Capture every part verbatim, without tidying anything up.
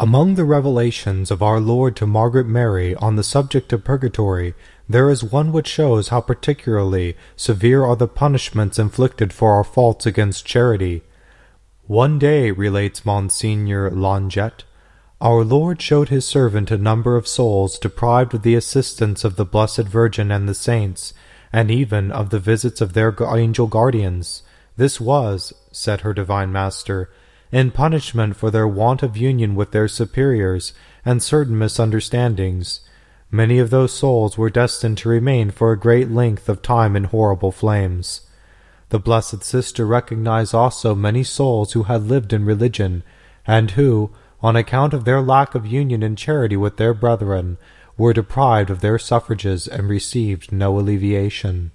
Among the revelations of our Lord to Margaret Mary on the subject of purgatory, there is one which shows how particularly severe are the punishments inflicted for our faults against charity. One day, relates Monsignor Longet, our Lord showed his servant a number of souls deprived of the assistance of the Blessed Virgin and the saints, and even of the visits of their angel guardians. This was, said her divine Master, in punishment for their want of union with their superiors and certain misunderstandings. Many of those souls were destined to remain for a great length of time in horrible flames. The Blessed Sister recognized also many souls who had lived in religion, and who, on account of their lack of union and charity with their brethren, were deprived of their suffrages and received no alleviation.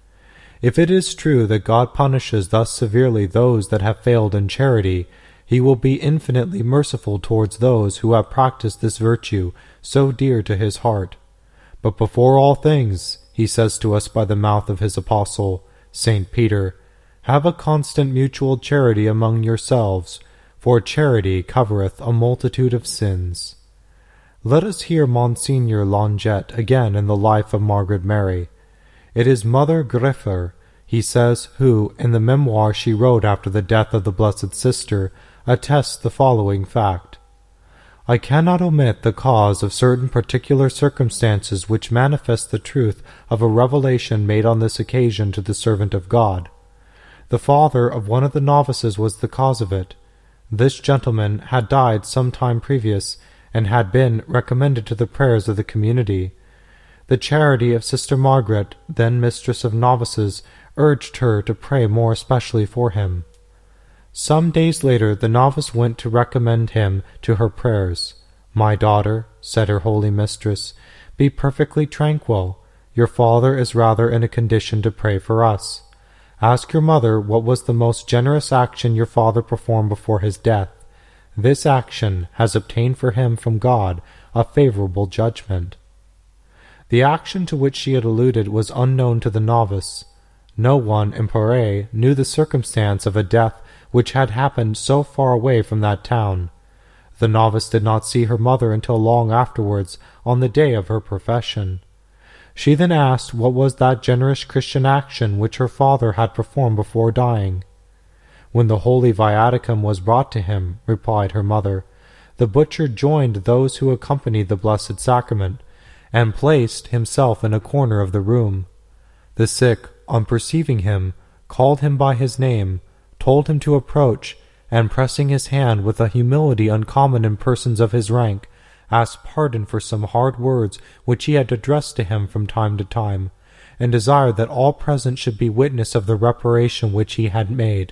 If it is true that God punishes thus severely those that have failed in charity, he will be infinitely merciful towards those who have practiced this virtue so dear to his heart. But before all things, he says to us by the mouth of his apostle, Saint Peter, have a constant mutual charity among yourselves, for charity covereth a multitude of sins. Let us hear Monsignor Longet again in the life of Margaret Mary. It is Mother Griffer, he says, who, in the memoir she wrote after the death of the Blessed Sister, attests the following fact. I cannot omit the cause of certain particular circumstances which manifest the truth of a revelation made on this occasion to the servant of God. The father of one of the novices was the cause of it. This gentleman had died some time previous, and had been recommended to the prayers of the community. The charity of Sister Margaret, then mistress of novices, urged her to pray more especially for him. Some days later the novice went to recommend him to her prayers. My daughter, said her holy mistress, be perfectly tranquil. Your father is rather in a condition to pray for us. Ask your mother what was the most generous action your father performed before his death. This action has obtained for him from God a favorable judgment. The action to which she had alluded was unknown to the novice. No one in Paris knew the circumstance of a death which had happened so far away from that town. The novice did not see her mother until long afterwards, on the day of her profession. She then asked what was that generous Christian action which her father had performed before dying. When the holy viaticum was brought to him, replied her mother, the butcher joined those who accompanied the Blessed Sacrament, and placed himself in a corner of the room. The sick, on perceiving him, called him by his name, told him to approach, and pressing his hand with a humility uncommon in persons of his rank, asked pardon for some hard words which he had addressed to him from time to time, and desired that all present should be witness of the reparation which he had made.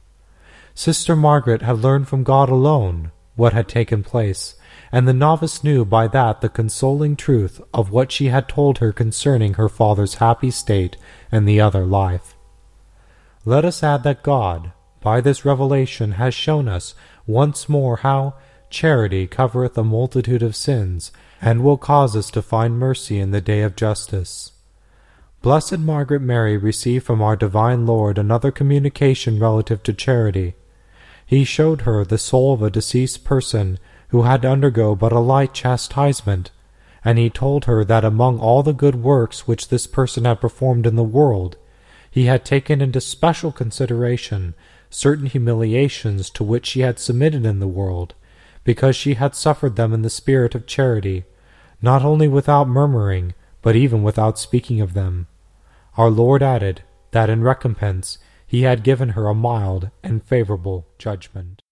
Sister Margaret had learned from God alone what had taken place, and the novice knew by that the consoling truth of what she had told her concerning her father's happy state and the other life. Let us add that God, by this revelation, has shown us once more how charity covereth a multitude of sins, and will cause us to find mercy in the day of justice. Blessed Margaret Mary received from our divine Lord another communication relative to charity. He showed her the soul of a deceased person who had to undergo but a light chastisement, and he told her that among all the good works which this person had performed in the world, he had taken into special consideration certain humiliations to which she had submitted in the world, because she had suffered them in the spirit of charity, not only without murmuring, but even without speaking of them. Our Lord added that in recompense he had given her a mild and favorable judgment.